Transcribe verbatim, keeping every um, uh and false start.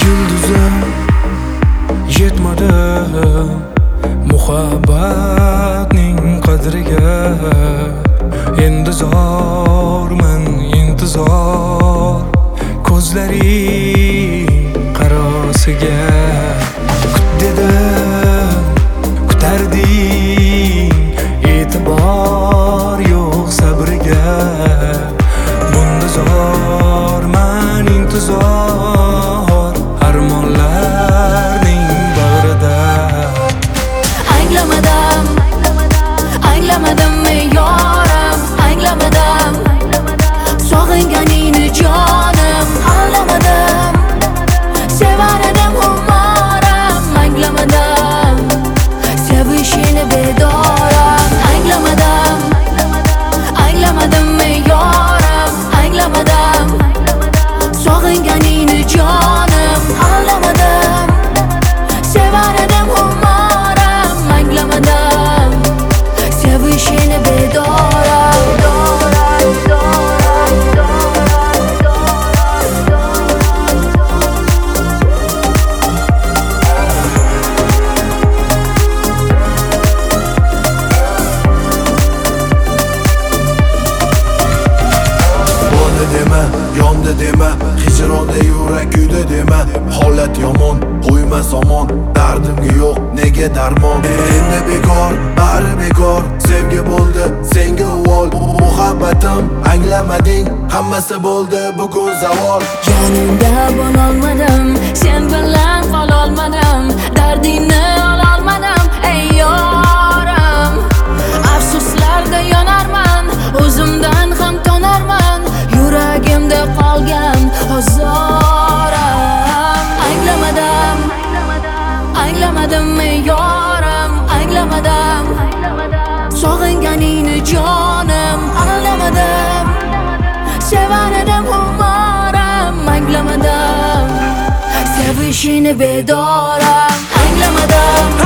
Yulduzim yetmadim muhabbatning qadriga. Intizorman intizor ko'zlaring qarosiga. Kut dedim kutarding, e'tibor yo'q sabriga. Bunda zorman intizor armonlarning bag'rida. Anglamadim, anglamadim ey yorim, anglamadim sog'inganingni jonim, anglamadim sevar edim umorim, anglamadim sevishini bedorim, anglamadim, anglamadim ey yorim, anglamadim sog'inganingni jonim, anglamadim sevar edim umorim, anglamadim sevishini bedorim. Dema, yondi dema, hijronda yurak kuydi dema. Holat yomon, qo'yma somon, dardimga yo'q nega darmon. Endi bekor, bari bekor, sevgi bo'ldi senga uvol. Muhabbatim anglamading, hammasi bo'ldi bugun zavol. Yoningda bo'lolmadim, sen bilan qololmadim, dardingni ololmadim ey yorim. Afsuslarda yonarman, o'zimdan ham tonarman, yuragimda qolgan ozorim. Anglamadim, anglamadim ey yorim, anglamadim sog'inganingni jonim, anglamadim sevar edim umorim, anglamadim sevishini bedorim, anglamadim.